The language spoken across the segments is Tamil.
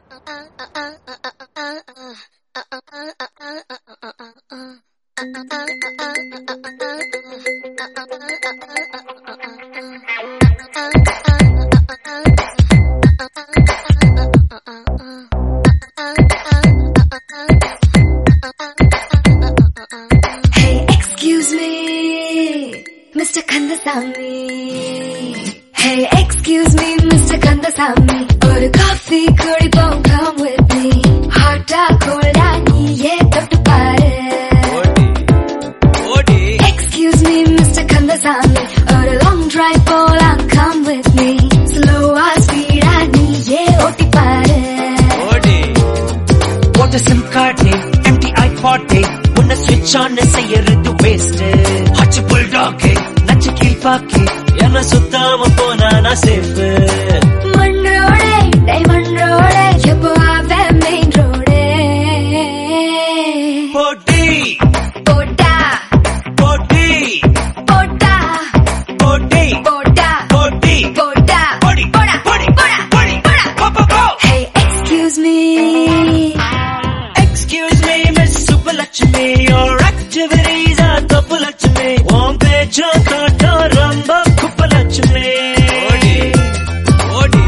Mr. Kandasamy. Hey, excuse me, Mr. Kandasamy. Or coffee, kudipom, come with me. Hot or cold, ye tottu paaru. Excuse me, Mr. Kandasamy. Or a long drive, polam, come with me. Slow or speed, ye oti paaru. What a SIM card name, empty iPod name. Unna switch on செய்யறது waste. Hot bulldog நச்சு கீழ்பாக்கி என்ன சுத்தாம போனா நான் சேஃப். மண் ரோடே டைமண்ட் ரோடே எப்போ ஆவே மெயின் ரோடே. போட்டி போட்டா போட்டி போட்டா போட்டி போட்டா போட்டி போட்டா போடி போடா போடி போடா போடி போடா. போ போ. Hey, excuse me. Excuse me, Miss Subbalakshmi, your activities are Tappalakshmi. Om pecha thata ramba Kuppalakshmi. Odi.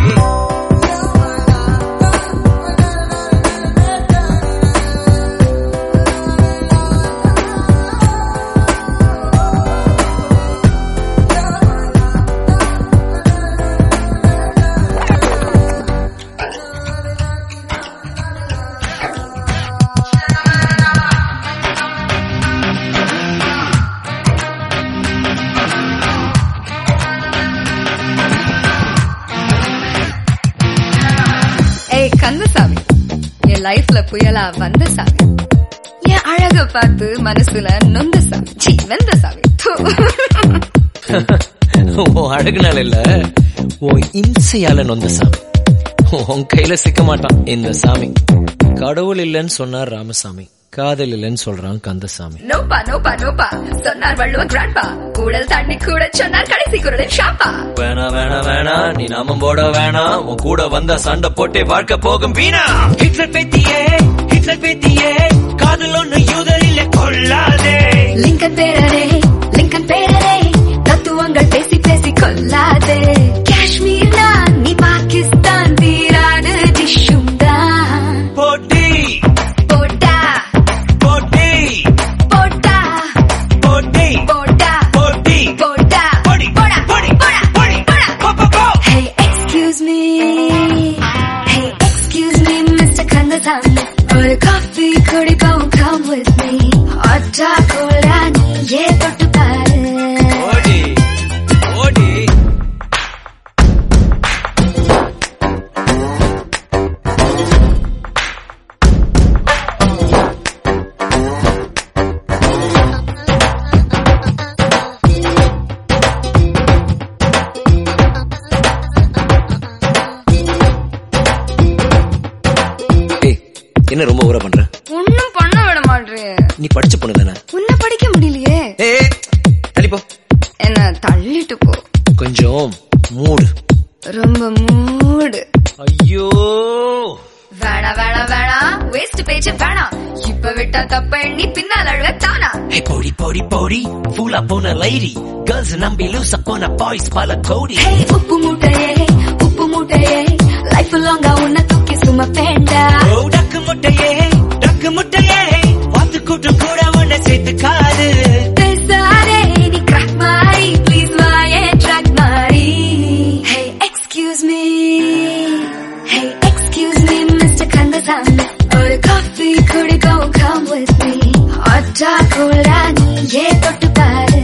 ஏய் கந்தசாமி, என் லைஃப்ல புயலா வந்த சாமி, என் அழக பார்த்து மனசுல நொந்த சாமி, சீ வெந்த சாமி. உன் அழகுனால இல்ல, உன் இம்சையால நொந்த சாமி. உன் கையில சிக்க மாட்டான் இந்த சாமி. கடவுள் இல்லன்னு சொன்னார் ராமசாமி, காதல் இல்லன்னு சொல்றான் கந்தசாமி. நோப்பா நோப்பா நோப்பா சொன்னார் வள்ளுவ கிராண்ட்பா, கூடல் தண்ணி கூட சொன்னார் கடைசி குரலின் ஷாப்பா. வேணா வேணா வேணா நீ நாமம் போட வேணா, உன் கூட வந்த சண்டை போட்டே வாழ்க்கை போகும் வீணா. ஹிட்லர் பேத்தியே காதல் ஒண்ணு யூதரில் கொள்ளாதே. லிங்கன் பேரரே தத்துவங்கள் பேசி பேசி கொல்லாதே. காஷ்மீர் நான் நீ பாகிஸ்தான் தீராது டிஷ்ஷும் தான். போட்டி போட்டா போட்டி போட்டா போட்டி போட்டா போட்டி போட்டா போடி போடா போடி போடா போடி போடா. போ போ போ. Hey, excuse me, Mr. Kandasamy. Or coffee, kudipom, come with me. Hot or cold, ye tottu paaru. ஓடி ஓடி. ஏய், என்ன ரொம்ப ஊற பண்ற? ஒன்னும் பண்ண விட மாட்டேன். நீ படிச்ச பொண்ணு தானே? உன்னை படிக்க முடியலையே. ஏய் தள்ளிப்போ. என்ன தள்ளிட்டு போ. கொஞ்சம் மூடு. ரொம்ப மூடு. ஐயோ வேணா வேணா வேணா வேஸ்ட் பேச்சு வேணா. இப்ப விட்டா தப்ப எண்ணி பின்னால் அழுவ தானா. ஹே போடி போடி போடி ஃபூலா போன லைரி கேர்ள்ஸ் நம்பி லூசா போன பாய்ஸ் பல கோடி. Hey, உப்பு மூட்டையே லைஃப் லாங்கா உன்னை தூக்கி சுமப்பேண்டா. ஓ டக்கு முட்டையே வாத்து கூட்டம் கூட உன்னை சேர்த்துக்காது. பேசாதே நீ கிராக் மாறி ப்ளீஸ் வாயே ட்ராக் மாறி. Hey, excuse me, Mr. Kandasamy. Or coffee, kudipom, come with me. Hot or cold, ye tottu paaru.